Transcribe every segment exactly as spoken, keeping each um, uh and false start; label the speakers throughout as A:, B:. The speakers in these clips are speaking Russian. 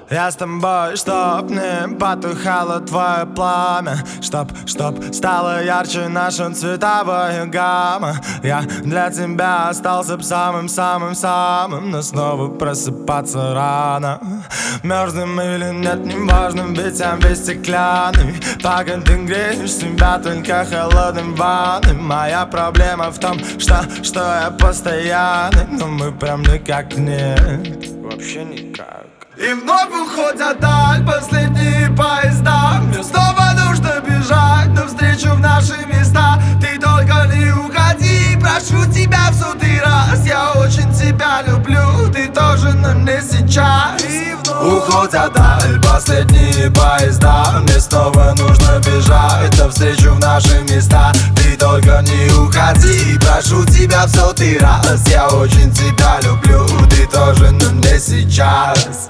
A: Я с тобой, чтоб не потухало твое пламя, Чтоб, чтоб стала ярче наша цветовая гамма. Я для тебя остался б самым-самым-самым, но снова просыпаться рано. Мерзнем или нет, неважно, ведь я весь стеклянный. Пока ты греешь себя только холодным ванной. Моя проблема в том, что, что я постоянный, но мы прям никак нет, вообще никак. И вновь уходят даль последние поезда. Мне снова нужно бежать навстречу в наши места. Ты только не уходи, прошу тебя в сотый раз. Я очень тебя люблю, ты тоже, но не сейчас. И вновь уходят даль последние поезда. Мне снова нужно бежать навстречу в наши места. Ты только не уходи, прошу тебя в сотый раз. Я очень тебя люблю, ты тоже, но не сейчас.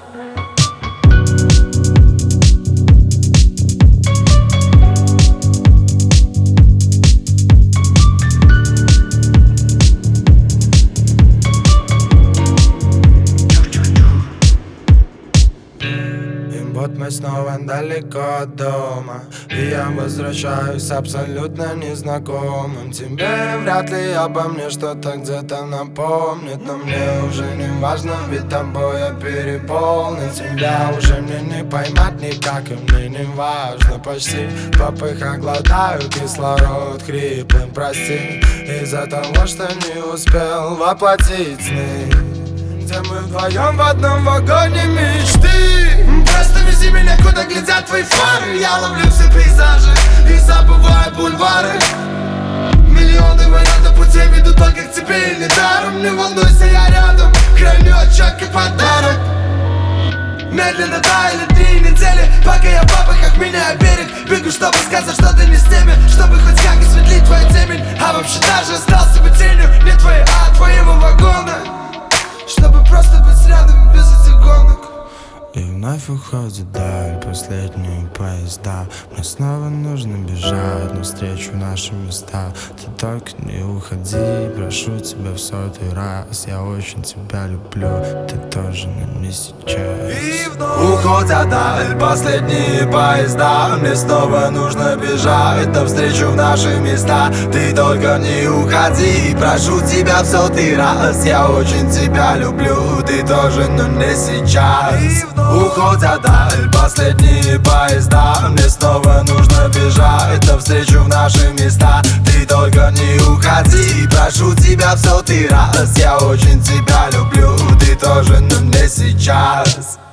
A: Вот мы снова далеко от дома, и я возвращаюсь абсолютно незнакомым. Тебе вряд ли обо мне что-то где-то напомнит, но мне уже не важно, ведь тобой я переполнен. Тебя уже мне не поймать никак, и мне не важно почти. В попыхах глотаю кислород хриплым, прости, из-за того, что не успел воплотить сны, где мы вдвоем в одном вагоне мечты. Просто вези меня, куда глядят твои фары. Я ловлю все пейзажи и забываю бульвары. Миллионы вариантов путей ведут только к тебе и недаром. Не волнуйся, я рядом, храню отчет как подарок. Медленно таяли три недели, пока я в попыхах меняю берег. Бегу, чтобы сказать, что ты не с теми, чтобы хоть как осветлить твою темень. А вообще даже остался бы тенью не твоей, а твоего вагона, чтобы просто быть рядом без этих гонок. И вновь уходит даль последние поезда. Мне снова нужно бежать навстречу в наши места. Ты только не уходи, прошу тебя в сотый раз. Я очень тебя люблю, ты тоже, но не сейчас. И вновь уходят даль последние поезда. Мне снова нужно бежать навстречу в наши места. Ты только не уходи, прошу тебя в сотый раз. Я очень тебя люблю, ты тоже, но не сейчас. Уходят даль последние поезда. Мне снова нужно бежать навстречу в наши места. Ты только не уходи, прошу тебя в сотый раз. Я очень тебя люблю, ты тоже, но не сейчас.